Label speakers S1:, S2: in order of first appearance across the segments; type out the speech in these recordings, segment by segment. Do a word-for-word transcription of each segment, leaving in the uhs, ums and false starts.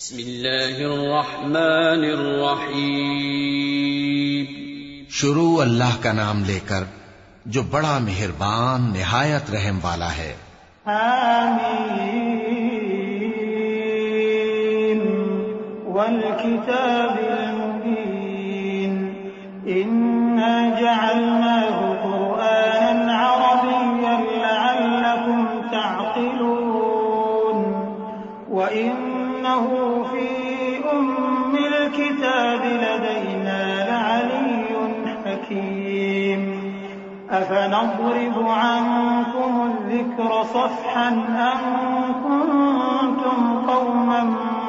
S1: बिस्मिल्लाहिर्रहमानिर्रहीम।
S2: शुरू अल्लाह का नाम लेकर जो बड़ा मेहरबान निहायत रहम वाला है।
S3: आमीन वल किताबिल मुबीन इन्ना जअलनाहु कुरआनन अरबिय्यन लअल्लकुम तअक़िलून व इन्नहु फी उम्मिल किताबि लदैना लअलिय्युन हकीम। अफनضرب عنكم الذكر صفحا أن كنتم قوما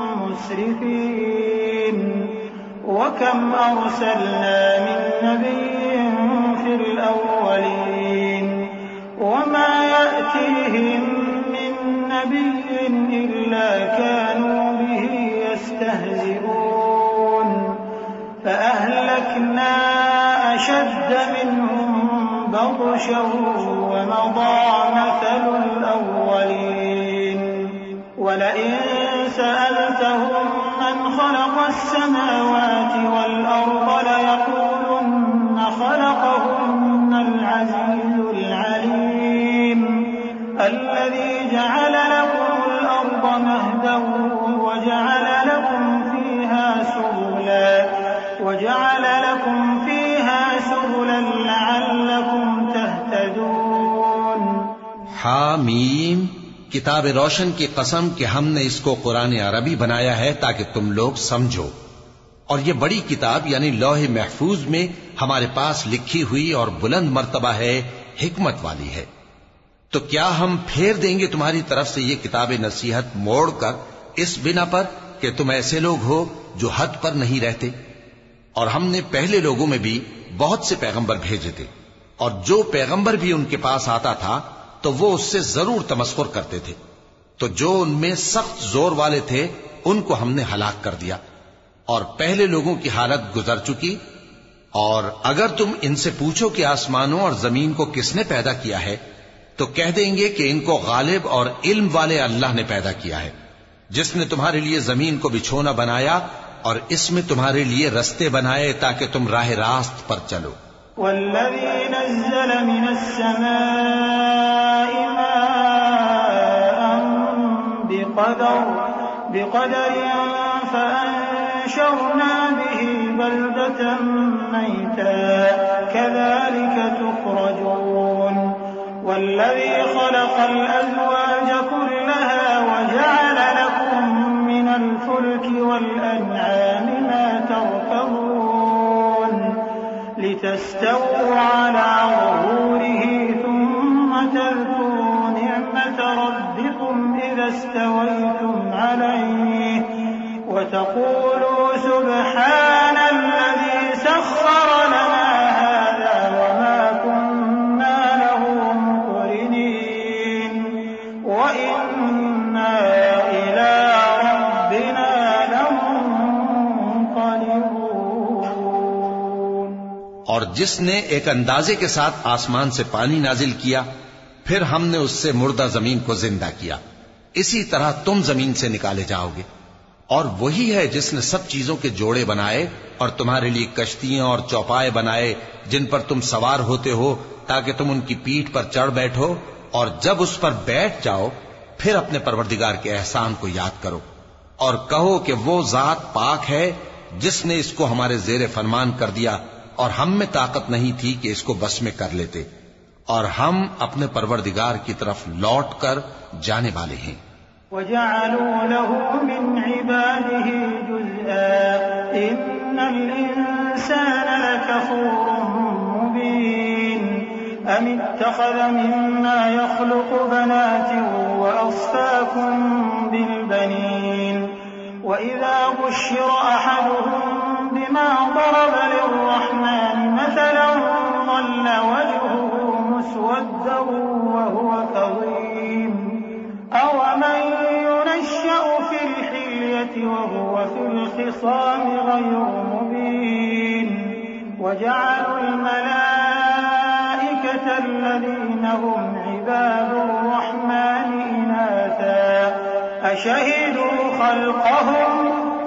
S3: مسرفين وكم أرسلنا من نبي في الأولين وما يأتيهم من نبي إلا كانوا به يستهزئون فأهلكنا أشد منهم بطشا ومضى مثل الأولين ولئن سألتهم من خلق السماوات والأرض ليقولن خلقهن العزيز العليم الذي جعل لكم الأرض مهدا وجعل لكم فيها سبلا وجعل لكم فيها سبلا لعلكم تهتدون।
S2: हामीम किताब रोशन की कसम कि हमने इसको कुरान अरबी बनाया है ताकि तुम लोग समझो। और ये बड़ी किताब यानी लौह महफूज में हमारे पास लिखी हुई और बुलंद मर्तबा है, हिकमत वाली है। तो क्या हम फेर देंगे तुम्हारी तरफ से ये किताब नसीहत मोड़कर इस बिना पर कि तुम ऐसे लोग हो जो हद पर नहीं रहते। और हमने पहले लोगों में भी बहुत से पैगंबर भेजे थे और जो पैगंबर भी उनके पास आता था तो वो उससे जरूर तमस्कुर करते थे। तो जो उनमें सख्त जोर वाले थे उनको हमने हलाक कर दिया और पहले लोगों की हालत गुजर चुकी। और अगर तुम इनसे पूछो कि आसमानों और जमीन को किसने पैदा किया है तो कह देंगे कि इनको गालिब और इल्म वाले अल्लाह ने पैदा किया है, जिसने तुम्हारे लिए जमीन को बिछोना बनाया और इसमें तुम्हारे लिए रस्ते बनाए ताकि तुम राह रास्त पर चलो।
S3: वल्लज़ी नज़्ज़ल मिनस्समाइ माअन बिक़दर बिक़दरिन फ़अन्शरना बिही बल्दतन मैता कज़ालिक तुख़रजून। वल्लज़ी ख़लक़ल अज़वाज कुल्लहा वजअल लकुम मिनल फ़ुल्कि वल अनआमि मा तरकबून लितस्तवू अला ज़ुहूरिही थुम्म तज़कुरू निअमत रब्बिकुम इज़ा इस्तवैतुम अलैहि व तक़ूलू सुब्हानल्लज़ी सख़्ख़र लना हाज़ा व मा कुन्ना लहु मुक़रिनीन व इन्ना इला रब्बिना लमुन्क़लिबून।
S2: और जिसने एक अंदाजे के साथ आसमान से पानी नाजिल किया फिर हमने उससे मुर्दा जमीन को जिंदा किया, इसी तरह तुम जमीन से निकाले जाओगे। और वही है जिसने सब चीजों के जोड़े बनाए और तुम्हारे लिए कश्तियां और चौपाए बनाए जिन पर तुम सवार होते हो ताकि तुम उनकी पीठ पर चढ़ बैठो और जब उस पर बैठ जाओ फिर अपने परवरदिगार के एहसान को याद करो और कहो कि वो जात पाक है जिसने इसको हमारे जेरे फरमान कर दिया और हम में ताकत नहीं थी कि इसको बस में कर लेते और हम अपने परवरदिगार की तरफ लौट कर जाने वाले हैं।
S3: वजअलू लहू मिन इबादिही जुज़आ इन्नल इंसान लकफूरुन मुबीन अम इत्तख़ज़ मिम्मा यख़्लुक़ु बनातिन व अस्फ़ाकुम बिल बनीन व इज़ा बुश्शिर अहदुहुम बिमा ضرب लिर्रहमान मसलन ظل वजहुहु मुस्वद्दन वहुव कज़ीम अवमन युनश्शअ फ़िल हिल्यति वहुव फ़िल ख़िसाम ग़ैरु मुबीन वजअलुल मलाइकत الذين هم عباد الرحمن إناثا أشهدوا خلقهم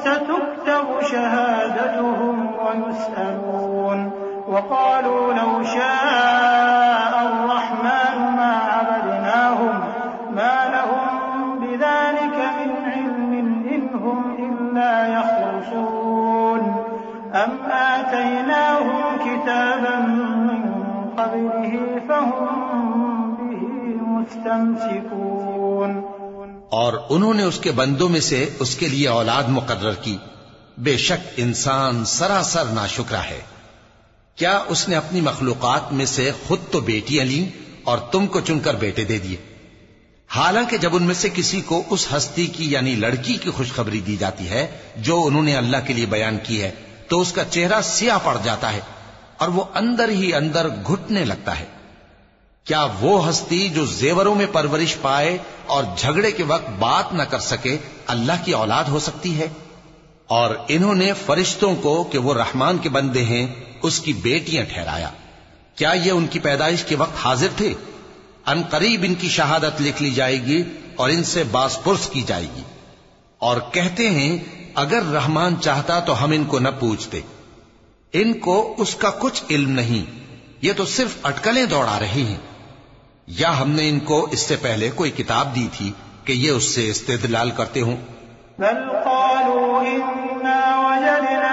S3: فتكتب شهادتهم ويسألون وقالوا لو شاء الرحمن ما عبدناهم ما لهم بذلك من علم إن هم إلا يخرصون أم آتيناهم كتابا من قبله فهم به مستمسكون।
S2: और उन्होंने उसके बंदों में से उसके लिए औलाद मुकर्रर की। बेशक इंसान सरासर नाशुक्रा है। क्या उसने अपनी मखलूकात में से खुद तो बेटियां ली और तुमको चुनकर बेटे दे दिए? हालांकि जब उनमें से किसी को उस हस्ती की यानी लड़की की खुशखबरी दी जाती है जो उन्होंने अल्लाह के लिए बयान की है, तो उसका चेहरा सियाह पड़ जाता है और वो अंदर ही अंदर घुटने लगता है। क्या वो हस्ती जो जेवरों में परवरिश पाए और झगड़े के वक्त बात न कर सके अल्लाह की औलाद हो सकती है? और इन्होंने फरिश्तों को कि वो रहमान के बंदे हैं उसकी बेटियां ठहराया। क्या ये उनकी पैदाइश के वक्त हाजिर थे? अनकरीब इनकी शहादत लिख ली जाएगी और इनसे बासपुर्स की जाएगी। और कहते हैं अगर रहमान चाहता तो हम इनको न पूछते। इनको उसका कुछ इल्म नहीं, ये तो सिर्फ अटकलें दौड़ा रहे हैं। या हमने इनको इससे पहले कोई किताब दी थी कि ये उससे इस्तेदलाल करते हों?
S3: बल क़ालू इन्ना वजदना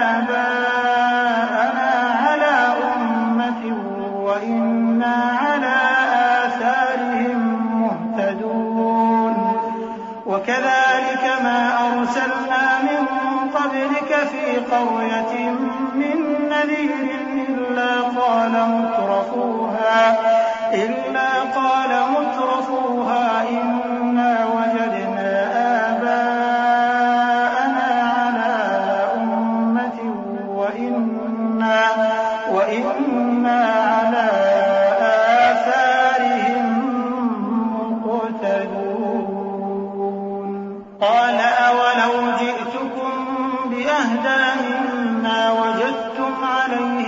S3: आबाअना अला उम्मतिन व इन्ना अला आसारिहिम मुहतदून व कज़ालिक मा अरसलना मिन क़ब्लिक फ़ी क़र्यतिन मिन नज़ीरिन इल्ला क़ाल मुत्रफूहा إلا قال مترفوها إنا وجدنا آباءنا على أمة وإنا, وإنا على آثارهم مقتدون قال أولو جئتكم بأهدى مما وجدتم عليه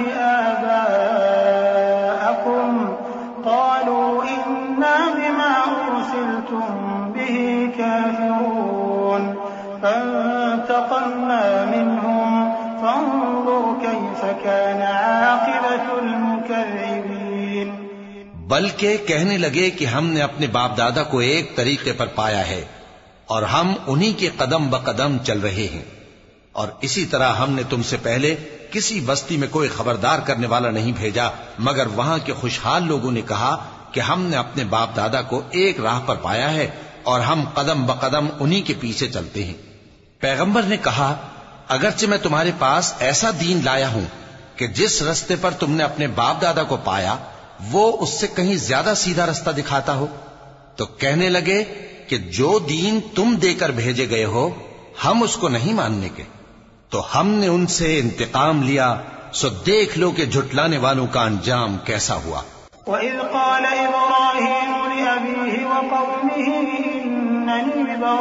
S3: آباءكم قالوا إنا بما أرسلتم به كافرون فانتقمنا منهم فانظر كيف كان عاقبة المكذبين।
S2: बल्कि कहने लगे कि हमने अपने बाप दादा को एक तरीके पर पाया है और हम उन्हीं के कदम ब कदम चल रहे हैं। और इसी तरह हमने तुमसे पहले किसी बस्ती में कोई खबरदार करने वाला नहीं भेजा मगर वहां के खुशहाल लोगों ने कहा कि हमने अपने बाप दादा को एक राह पर पाया है और हम कदम ब कदम उन्हीं के पीछे चलते हैं। पैगंबर ने कहा अगरचे मैं तुम्हारे पास ऐसा दीन लाया हूं कि जिस रास्ते पर तुमने अपने बाप दादा को पाया वो उससे कहीं ज्यादा सीधा रास्ता दिखाता हो, तो कहने लगे कि जो दीन तुम देकर भेजे गए हो हम उसको नहीं मानने के, तो हमने उनसे इंतकाम लिया। सो देख लो कि झुटलाने वालों का अंजाम कैसा हुआ।
S3: वइज़ क़ाल इब्राहीम लिअबीहि व क़ौमिहि इन्ननी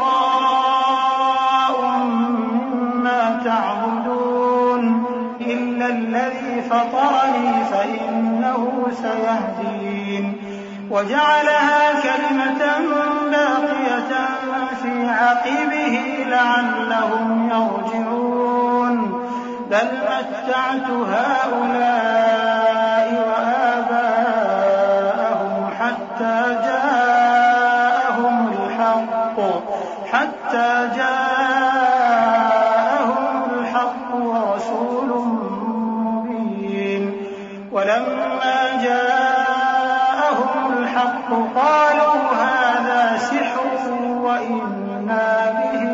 S3: बराअुम मिम्मा तअबुदून इल्ला अल्लज़ी फ़तरनी फ़इन्नहु सयहदीन वजअलहा कलिमतन बाक़ियतन फ़ी अक़िबिहि लअल्लहुम यरजिऊन बल मत्तअतु हाउलाइ व आबाअहुम हत्ता जाअहुमुल हक़्क़ हत्ता जाअहुमुल हक़्क़ व रसूलुम मुबीन वलम्मा जाअहुमुल हक़्क़ क़ालू हाज़ा सिह्रुन व इन्ना बिही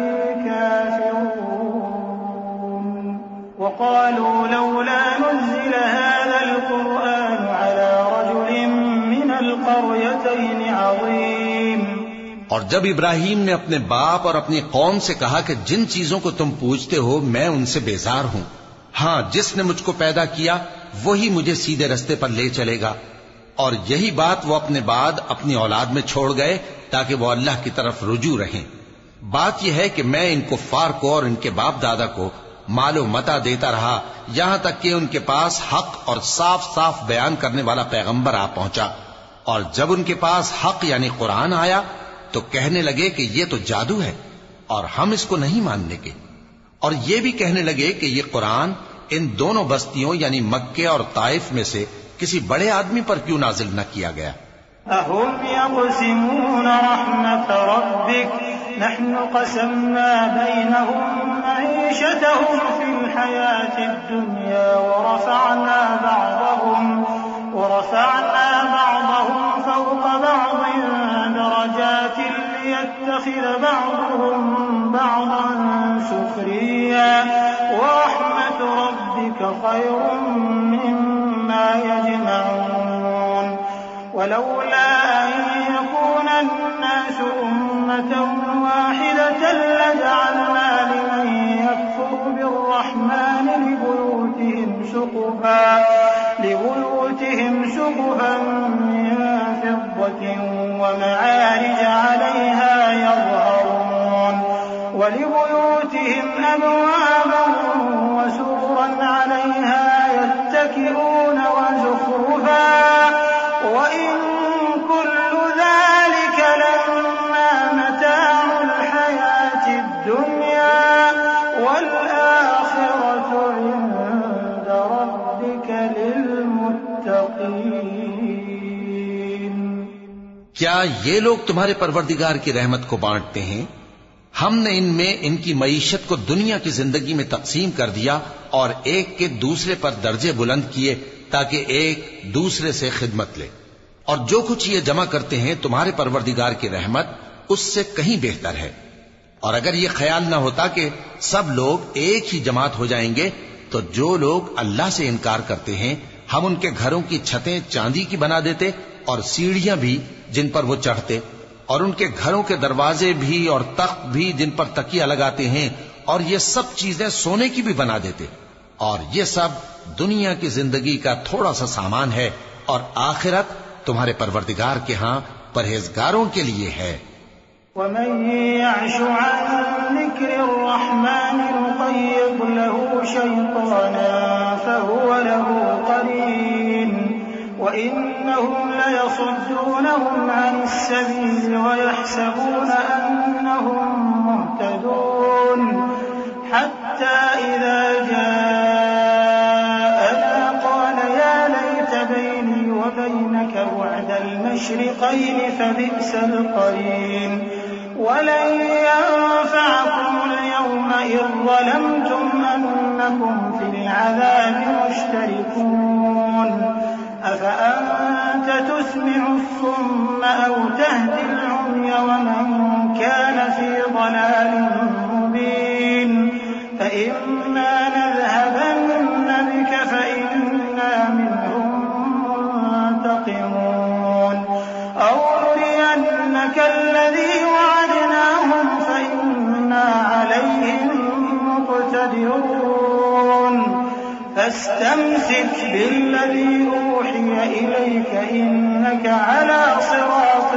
S3: काफ़िरून وقالوا لولا نزل هذا القرآن على رجل من القريتين عظيم।
S2: और जब इब्राहीम ने अपने बाप और अपनी कौम से कहा कि जिन चीजों को तुम पूछते हो मैं उनसे बेजार हूं, हां जिसने मुझको पैदा किया वही मुझे सीधे रास्ते पर ले चलेगा। और यही बात वो अपने बाद अपनी औलाद में छोड़ गए ताकि वो अल्लाह की तरफ रुजू रहें। बात यह है कि मैं इन कुफ्फार को और इनके बाप दादा को मालो मता देता रहा यहां तक कि उनके पास हक और साफ साफ बयान करने वाला पैगंबर आ पहुंचा। और जब उनके पास हक यानी कुरान आया तो कहने लगे कि ये तो जादू है और हम इसको नहीं मानने के। और ये भी कहने लगे कि ये कुरान इन दोनों बस्तियों यानी मक्के और ताइफ में से किसी बड़े आदमी पर क्यों नाजिल न किया गया?
S3: अहुम यक़सिमून रहमत रब्बिक नहनु क़समना बैनहुम मईशतहुम फिल हयातिद दुनिया व रफ़अना बअदहुम व रफ़अना बअदहुम फ़ौक़ बअदिन दरजातिन लियत्तख़िज़ बअदुहुम बअदन सुख़रिय्या व रहमतु रब्बिका ख़ैरुम मिम्मा यजमऊन वलौला अन यकूना अन्नासु उम्मतन वाहिदतन लजअलना लिमन यकफुरु बिर्रहमानि लिबुयूतिहिम सुक़ुफन लिबुयूतिहिम सुक़ुफन मिन फिद्दतिन वमआरिज अलैहा यظहरून वलिबुयूतिहिम अबवाबन वसुरुरन अलैहा यत्तकिऊन वज़ुख़रुफा वइन कुल्लु ज़ालिका लम्मा मताउल हयातिद दुनिया वल आखिरतु इंद रब्बिका लिलमुत्तक़ीन।
S2: क्या ये लोग तुम्हारे परवरदिगार की रहमत को बांटते हैं? हमने इनमें इनकी मईशत को दुनिया की जिंदगी में तकसीम कर दिया और एक के दूसरे पर दर्जे बुलंद किए ताकि एक दूसरे से खिदमत ले। और जो कुछ ये जमा करते हैं तुम्हारे परवरदिगार की रहमत उससे कहीं बेहतर है। और अगर ये ख्याल न होता कि सब लोग एक ही जमात हो जाएंगे तो जो लोग अल्लाह से इनकार करते हैं हम उनके घरों की छतें चांदी की बना देते और सीढ़ियां भी जिन पर वो चढ़ते और उनके घरों के दरवाजे भी और तख्त भी जिन पर तकिया लगाते हैं और ये सब चीजें सोने की भी बना देते। और ये सब दुनिया की जिंदगी का थोड़ा सा सामान है और आखिरत तुम्हारे परवरदिगार के हां परहेजगारों के लिए है।
S3: वमन यअशु अन ज़िक्रिर्रहमान नुक़य्यिद लहू शैतानन फहुव लहू क़रीन वइन्नहुम लयसुद्दूनहुम अनिस्सबील वयहसबून अन्नहुम मुहतदून हत्ता इज़ा जाअना क़ाल या लैत बैनी व बैनक बु'दल मशरिक़ैन फबि'सल क़रीन वलन यंफ़अकुमुल यौमा इज़ ज़लमतुम अन्नकुम फिल अज़ाबि मुश्तरिकून अफ़अन्त तुस्मि'ु الصُّمَّ أَوْ تَهْدِي الْعُمْيَ وَمَن كَانَ فِي ضَلَالٍ مُّبِينٍ فَإِمَّا نَذْهَبَنَّ بِكَ فَإِنَّا مِنْهُم مُّنتَقِمُونَ أَوْ نُرِيَنَّكَ الَّذِي وَعَدْنَاهُمْ فَإِنَّا عَلَيْهِم مُّقْتَدِرُونَ فاستمسك بالذي أوحي إليك إنك على صراط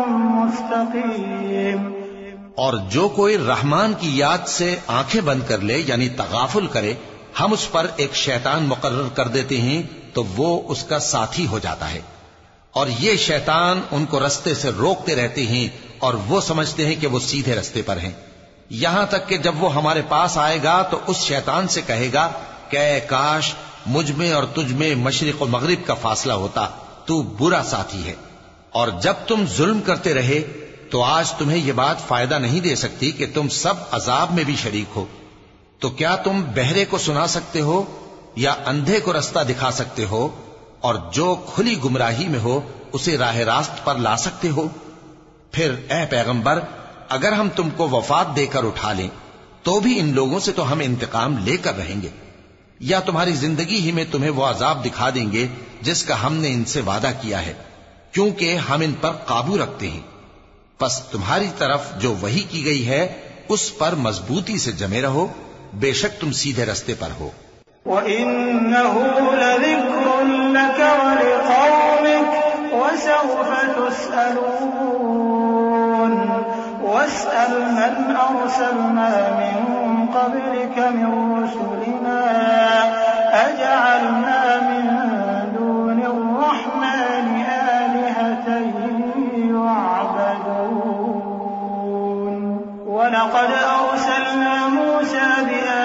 S3: मुस्तकीम।
S2: और जो कोई रहमान की याद से आंखें बंद कर ले यानी तगाफुल करे हम उस पर एक शैतान मुकर्रर कर देते हैं तो वो उसका साथी हो जाता है और ये शैतान उनको रास्ते से रोकते रहते हैं और वो समझते हैं कि वो सीधे रास्ते पर हैं। यहां तक कि जब वो हमारे पास आएगा तो उस शैतान से कहेगा कि काश मुझ में और तुझ में मशरिक और मगरिब का फासला होता, तू बुरा साथी है। और जब तुम जुल्म करते रहे तो आज तुम्हें यह बात फायदा नहीं दे सकती कि तुम सब अजाब में भी शरीक हो। तो क्या तुम बहरे को सुना सकते हो या अंधे को रास्ता दिखा सकते हो और जो खुली गुमराही में हो उसे राह रास्त पर ला सकते हो? फिर ए पैगंबर, अगर हम तुमको वफात देकर उठा लें तो भी इन लोगों से तो हम इंतकाम लेकर रहेंगे, या तुम्हारी जिंदगी ही में तुम्हें वो अजाब दिखा देंगे जिसका हमने इनसे वादा किया है, क्योंकि हम इन पर काबू रखते हैं। बस तुम्हारी तरफ जो वही की गई है उस पर मजबूती से जमे रहो, बेशक तुम सीधे रास्ते पर हो।
S3: वइन्नहु लज़िक्रुन लक वलिक़ौमिक वसौफ तुस्अलून वस्अल मन अरसलना मिन क़ब्लिक मिन रुसुलिना अजअलना मिन दूनि अर्रहमानि आलिहतन युअबदून वलक़द अरसलना मूसा बिआ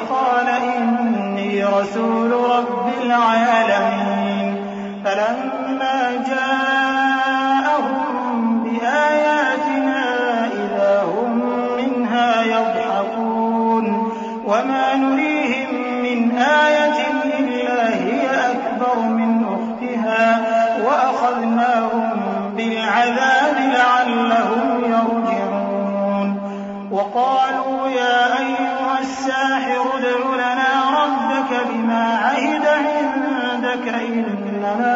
S3: فقال إني رسول رب العالمين فلما جاءهم بآياتنا إذا هم منها يضحكون وما نريهم من آية إلا هي أكبر من أختها وأخذناهم بالعذاب لعلهم يرجعون وقالوا يا أيها الساحر ادع لنا ربك بما عهد عندك إننا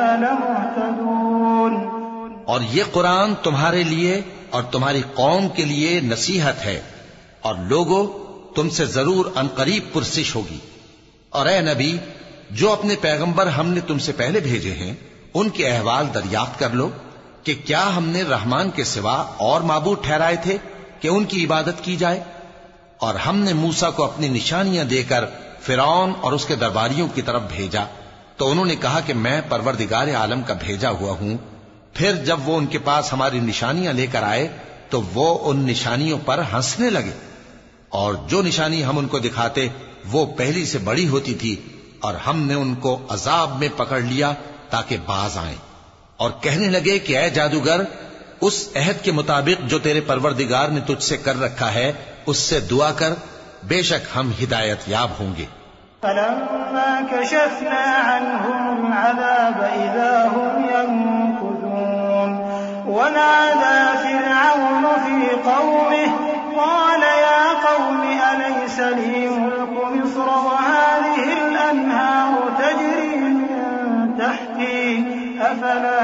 S3: لمهتدون।
S2: और ये कुरान तुम्हारे लिए और तुम्हारी कौम के लिए नसीहत है और लोगों तुमसे जरूर अनकरीब पुरसिश होगी। और ए नबी, जो अपने पैगंबर हमने तुमसे पहले भेजे हैं उनके अहवाल दरियाफ्त कर लो कि क्या हमने रहमान के सिवा और माबूद ठहराए थे कि उनकी इबादत की जाए। और हमने मूसा को अपनी निशानियां देकर फिरौन और उसके दरबारियों की तरफ भेजा तो उन्होंने कहा कि मैं परवरदिगार आलम का भेजा हुआ हूं। फिर जब वो उनके पास हमारी निशानियां लेकर आए तो वो उन निशानियों पर हंसने लगे और जो निशानी हम उनको दिखाते वो पहली से बड़ी होती थी और हमने उनको अजाब में पकड़ लिया ताकि बाज आएं और कहने लगे कि ऐ जादूगर, उस अहद के मुताबिक जो तेरे परवरदिगार ने तुझसे कर रखा है उससे दुआ कर, बेशक हम हिदायत याब होंगे।
S3: फलम्मा कशफना अन्हुम अज़ाब इज़ा हुम यनकुसून वनादा फ़िरऔन फ़ी क़ौमिही क़ाल या क़ौमि अलैस ली मुल्कु मिस्र वहाज़िहिल अन्हारु तजरी मिन तहती अफला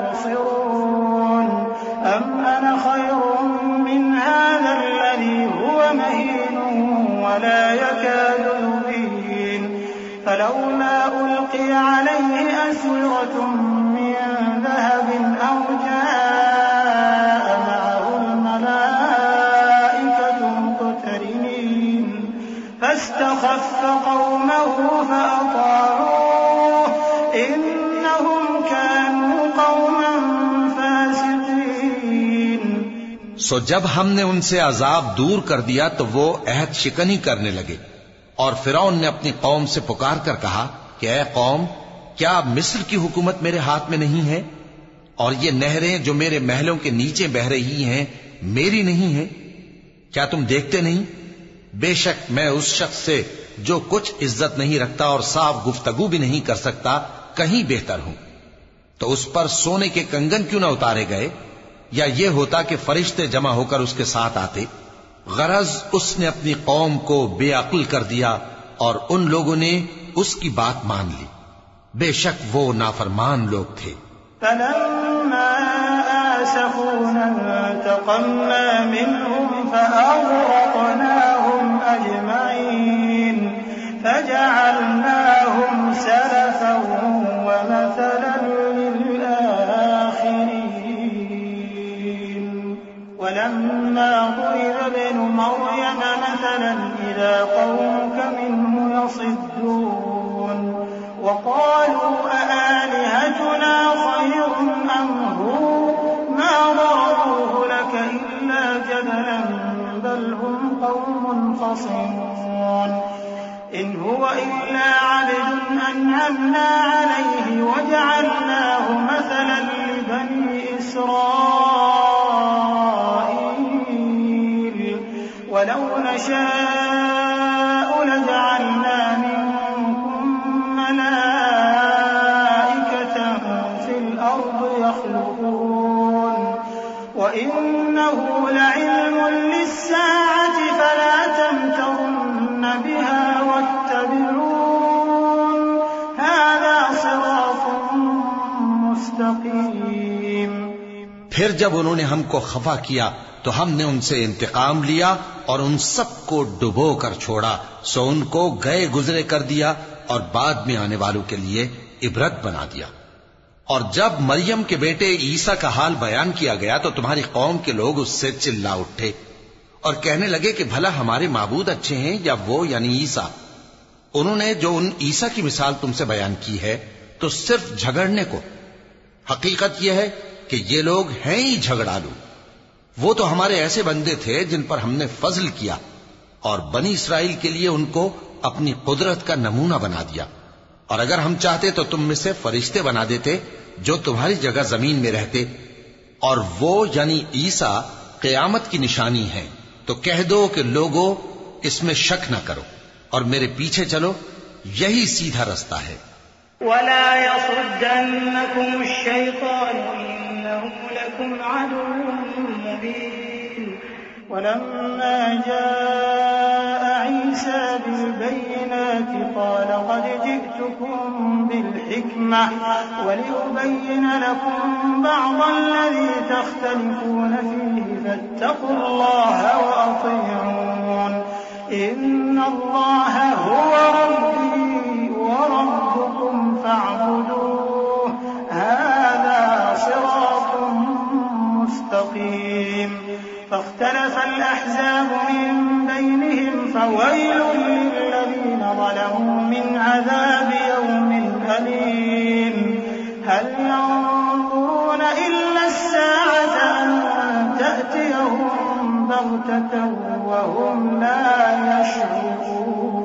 S3: तुबसिरून अम अना खैरुम मिन हाज़ा अल्लज़ी हुव महीन वला यकादु युबीन फलौला उल्क़िय अलैहि अस्विरतुम मिन ज़हबिन औ जाअ मअहुल मलाइकतु मुक़्तरिनीन फस्तख़फ़्फ़ क़ौमहु फ़अताऊह इन्नहुम कानू क़ौमन फ़ासिक़ीन।
S2: सो जब हमने उनसे अजाब दूर कर दिया तो वो अहद शिकनी करने लगे और फिरौन ने अपनी कौम से पुकार कर कहा कि ऐ कौम, क्या मिस्र की हुकूमत मेरे हाथ में नहीं है और ये नहरें जो मेरे महलों के नीचे बह रही हैं मेरी नहीं है? क्या तुम देखते नहीं? बेशक मैं उस शख्स से जो कुछ इज्जत नहीं रखता और साफ गुफ्तगू भी नहीं कर सकता कहीं बेहतर हूं। तो उस पर सोने के कंगन क्यों न उतारे गए या ये होता कि फरिश्ते जमा होकर उसके साथ आते। गरज उसने अपनी कौम को बेअक्ल कर दिया और उन लोगों ने उसकी बात मान ली। बेशक वो नाफरमान लोग थे।
S3: फलम्मा आसफूना इंतक़म्ना मिनहुम फअग़रक़नाहुम अजमईन फजअलनाहुम सलफन व मसलन लिलआखिरीन वलम्मा ضرب ابن مريم مثلا إذا قومك منه يصدون وقالوا أآلهتنا خير أم هو ما ضربوه لك إلا جدلا بل هم قوم خصمون إن هو إلا عبد أنعمنا عليه وجعلناه مثلا لبني إسرائيل ولو نشاء لجعلنا منكم ملائكة في الأرض يخلقون وإنه لعلم للساعة فلا تمترن بها واتبعون هذا صراط मुस्तकीम।
S2: फिर जब उन्होंने हमको खफा किया तो हमने उनसे इंतकाम लिया और उन सबको डुबो कर छोड़ा, सो उनको गए गुजरे कर दिया और बाद में आने वालों के लिए इबरत बना दिया। और जब मरियम के बेटे ईसा का हाल बयान किया गया तो तुम्हारी कौम के लोग उससे चिल्ला उठे और कहने लगे कि भला हमारे माबूद अच्छे हैं या वो यानी ईसा। उन्होंने जो उन ईसा की मिसाल तुमसे बयान की है तो सिर्फ झगड़ने को। हकीकत यह है कि ये लोग हैं ही झगड़ालू। वो तो हमारे ऐसे बंदे थे जिन पर हमने फजल किया और बनी इसराइल के लिए उनको अपनी कुदरत का नमूना बना दिया, और अगर हम चाहते तो तुम में से फरिश्ते बना देते जो तुम्हारी जगह जमीन में रहते, और वो यानी ईसा क़यामत की निशानी है। तो कह दो कि लोगों, इसमें शक न करो और मेरे पीछे चलो, यही सीधा रास्ता है।
S3: वला यसुद्दन्नकुम अश-शैतान इन्नहु लकुम अदुव्वुन मुबीन। वलम्मा जाअ ईसा बिल-बय्यिनाति क़ाल क़द जि'तुकुम बिल-हिक्मह वलिउबय्यिन लकुम बअज़-अल्लज़ी तख्तलिफून फ़ीहि फаттक़ुल्लाह वअतीऊन। इन्नल्लाह हुवा रब्बी व रब्बुकुम फ़अब्दूह हाज़ा सिरातुम मुस्तक़ीम। فاختلف الأحزاب من بينهم فويل للذين ظلموا من عذاب يوم أليم هل ينظرون إلا الساعة أن تأتيهم بغتة وهم لا يشعرون।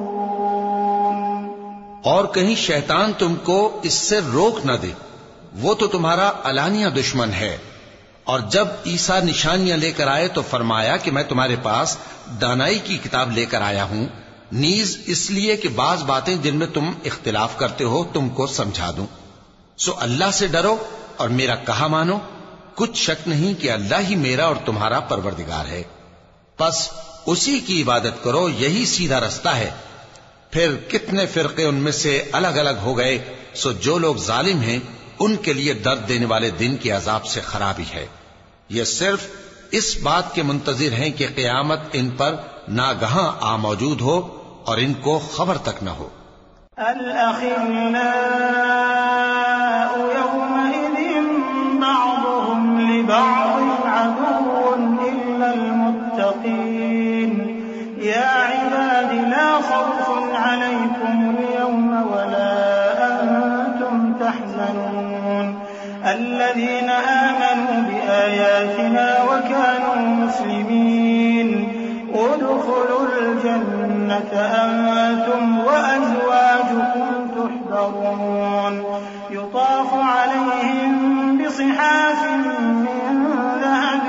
S2: और कहीं शैतान तुमको इससे रोक न दे, वो तो तुम्हारा अलानिया दुश्मन है। और जब ईसा निशानियां लेकर आए तो फरमाया कि मैं तुम्हारे पास दानाई की किताब लेकर आया हूं, नीज इसलिए कि बाज बातें जिनमें तुम इख्तिलाफ करते हो तुमको समझा दूं। सो अल्लाह से डरो और मेरा कहा मानो, कुछ शक नहीं कि अल्लाह ही मेरा और तुम्हारा परवरदिगार है। बस उसी की इबादत करो, यही सीधा रास्ता है। फिर कितने फिरके उनमें से अलग अलग हो गए। सो जो लोग जालिम हैं उनके लिए दर्द देने वाले दिन के अजाब से खराबी है। ये सिर्फ इस बात के मुंतजिर हैं कि क़यामत इन पर नागहां आ मौजूद हो और इनको खबर तक न हो।
S3: अल-अखिल्लाउ यौमइज़िन बअज़ुहुम लिबअज़िन अदुव्वुन इल्लल मुत्तक़ीन या इबादी ला खौफुन अलैकुमुल यौमा वला अंतुम तहज़नून الذين آمنوا بآياتنا وكانوا مسلمين ادخلوا الجنة أنتم وأزواجكم تحبرون يطاف عليهم بصحاف من ذهب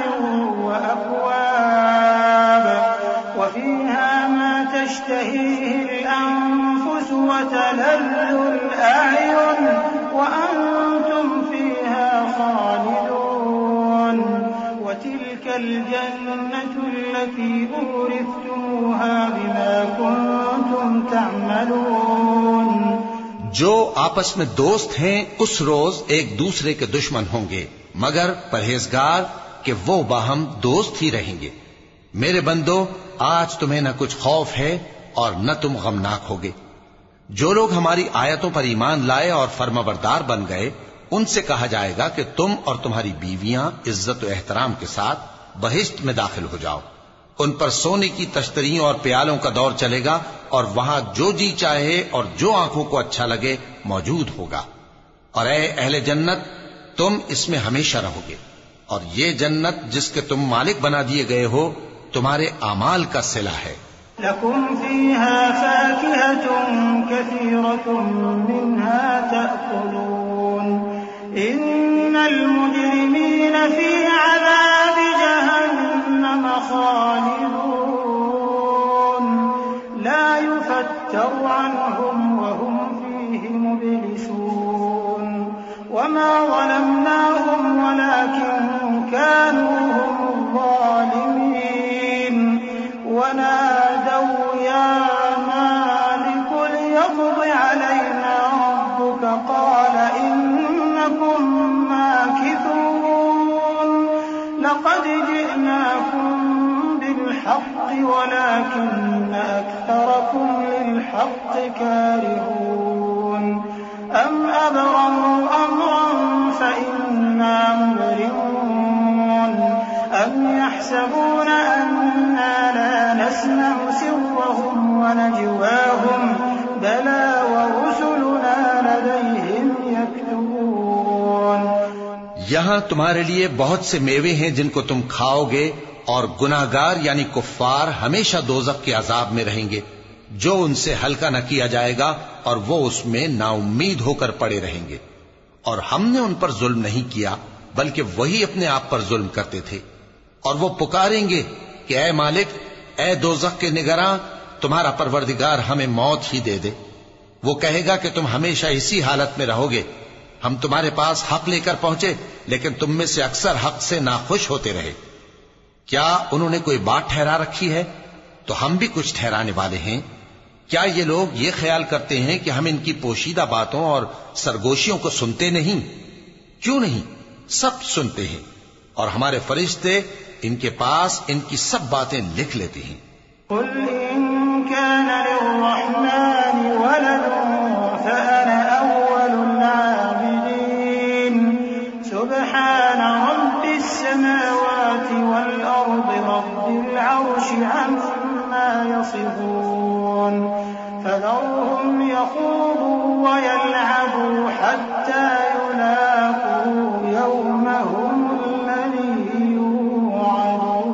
S3: وأكواب وفيها ما تشتهيه الأنفس وتلذ الأعين وأنتم خالدون وتلك الجنة التي أورثتموها بما كنتم تعملون।
S2: जो आपस में दोस्त हैं उस रोज एक दूसरे के दुश्मन होंगे, मगर परहेजगार कि वो बाहम दोस्त ही रहेंगे। मेरे बंदो, आज तुम्हें न कुछ खौफ है और न तुम गमनाक होगे। जो लोग हमारी आयतों पर ईमान लाए और फर्माबरदार बन गए, उनसे कहा जाएगा कि तुम और तुम्हारी बीवियां इज्जत और एहतराम के साथ बहिश्त में दाखिल हो जाओ। उन पर सोने की तश्तरियों और प्यालों का दौर चलेगा और वहां जो जी चाहे और जो आंखों को अच्छा लगे मौजूद होगा। और ऐ अहले जन्नत, तुम इसमें हमेशा रहोगे, और ये जन्नत जिसके तुम मालिक बना दिए गए हो तुम्हारे आमाल का सिला है।
S3: लकुम फीहा फाकिहतुन कसीरतुन मिन्हा तअकुलून इन्नल मुजरिमीन फी अज़ाब जहन्नम खालिदून ला युफत्तरु अन्हुम वहुम फीहि मुब्लिसून वमा ज़लमनाहुम वलाकिन कानू हुमुज़ ज़ालिमीन वनादौ या मालिक लियक़्दि अलैना रब्बुका क़ाल इन्नकुम माकिथून लक़द जि'नाकुम बिल्हक़्क़ि वलाकिन्न अक्थरकुम लिल्हक़्क़ि कारिहून अम अबरमू अम्रन फ़इन्ना मुबरिमून अम यहसबून अन्ना ला नस्मअु सिर्रहum वनजवाहुम बला वरुसुलुना लदैहिम यक्तुबून।
S2: यहां तुम्हारे लिए बहुत से मेवे हैं जिनको तुम खाओगे, और गुनाहगार यानी कुफ्फार हमेशा दोज़ख के अजाब में रहेंगे। जो उनसे हल्का न किया जाएगा और वो उसमें नाउम्मीद होकर पड़े रहेंगे। और हमने उन पर जुल्म नहीं किया, बल्कि वही अपने आप पर जुल्म करते थे। और वो पुकारेंगे कि ऐ मालिक, ऐ दोज़ख के निगरां, तुम्हारा परवरदिगार हमें मौत ही दे दे। वो कहेगा कि तुम हमेशा इसी हालत में रहोगे। हम तुम्हारे पास हक लेकर पहुंचे, लेकिन तुम में से अक्सर हक से नाखुश होते रहे। क्या उन्होंने कोई बात ठहरा रखी है? तो हम भी कुछ ठहराने वाले हैं। क्या ये लोग ये ख्याल करते हैं कि हम इनकी पोशीदा बातों और सरगोशियों को सुनते नहीं? क्यों नहीं, सब सुनते हैं, और हमारे फरिश्ते इनके पास इनकी सब बातें लिख लेते हैं।
S3: कुल इन कान लिर्रहमानि वलदुन फअना अव्वलुल आबिदीन सुब्हान रब्बिस समावाति वल अर्दि रब्बिल अर्शि अम्मा यसिफून फज़रहुम यख़ूदू व यल्अबू हत्ता युलाक़ू यौमहुम अल्लज़ी युअदून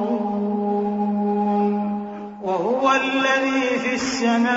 S3: व हुवा अल्लज़ी फ़िस समाई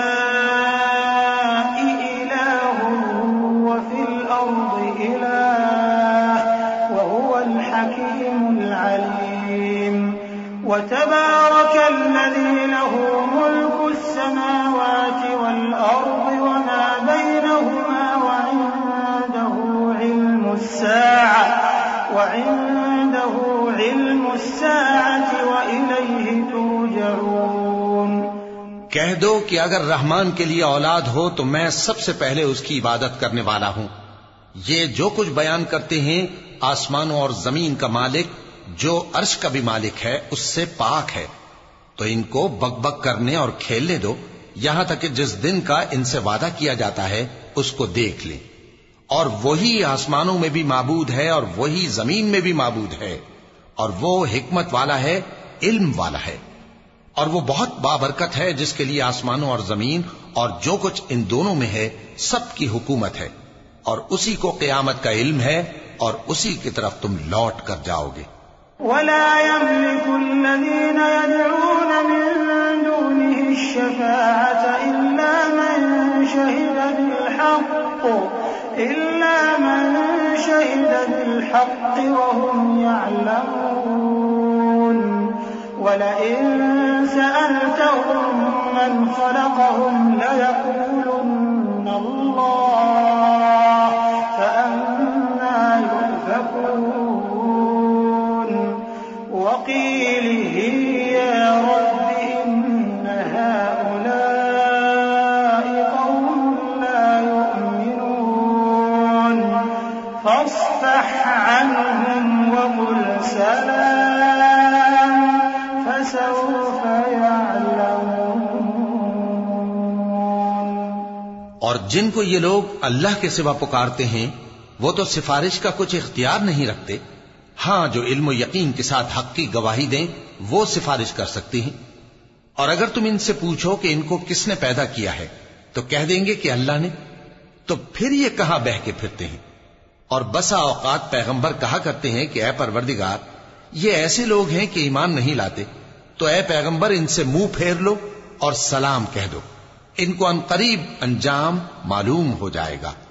S3: इलाहुन व फ़िल अर्दि इलाह व हुवल हकीमुल अलीम व तबारकल्लज़ी लहू मुल्कुस समावाति वल अर्दि व मा बैनहुमा व इंदहु इल्मुस साअह व इंदहु इल्मुस साअति व इलैहि तुरजऊन।
S2: कह दो कि अगर रहमान के लिए औलाद हो तो मैं सबसे पहले उसकी इबादत करने वाला हूं। ये जो कुछ बयान करते हैं, आसमानों और जमीन का मालिक, जो अर्श का भी मालिक है, उससे पाक है। तो इनको बकबक करने और खेलने दो, यहां तक कि जिस दिन का इनसे वादा किया जाता है उसको देख लें। और वही आसमानों में भी माबूद है और वही जमीन में भी माबूद है, और वो हिकमत वाला है, इल्म वाला है। और वो बहुत बाबरकत है जिसके लिए आसमानों और जमीन और जो कुछ इन दोनों में है सबकी हुकूमत है, और उसी को क़यामत का इल्म है, और उसी की तरफ तुम लौट कर जाओगे।
S3: वला यमलिकुल्लज़ीना यदऊन मिन दूनिहि अश-शफ़ाअत इल्ला मन शहिदा बिल हक़्क़ इल्ला मन शहिदा बिल हक़्क़ व हुम यअलमून वलइन सअलतहुम मन ख़लक़हुम लयक़ूलुन्ना अल्लाह फअन्ना युफ़कून वक़ीलिहि या रब्बि इन्न हाउलाइ क़ौमुन ला यु'मिनून फ़ास्फ़ह अन्हुम वक़ुल सलाम फसौफ़ यअलमून।
S2: और जिनको ये लोग अल्लाह के सिवा पुकारते हैं, वो तो सिफारिश का कुछ इख्तियार नहीं रखते। हां, जो इल्म यकीन के साथ हक की गवाही दें, वो सिफारिश कर सकती हैं। और अगर तुम इनसे पूछो कि इनको किसने पैदा किया है, तो कह देंगे कि अल्लाह ने। तो फिर ये कहां बह के फिरते हैं। और बसा औकात पैगंबर कहा करते हैं कि ऐ परवरदिगार, ये ऐसे लोग हैं कि ईमान नहीं लाते, तो ऐ पैगंबर इनसे मुंह फेर लो और सलाम कह दो, इनको अनकरीब अंजाम मालूम हो जाएगा।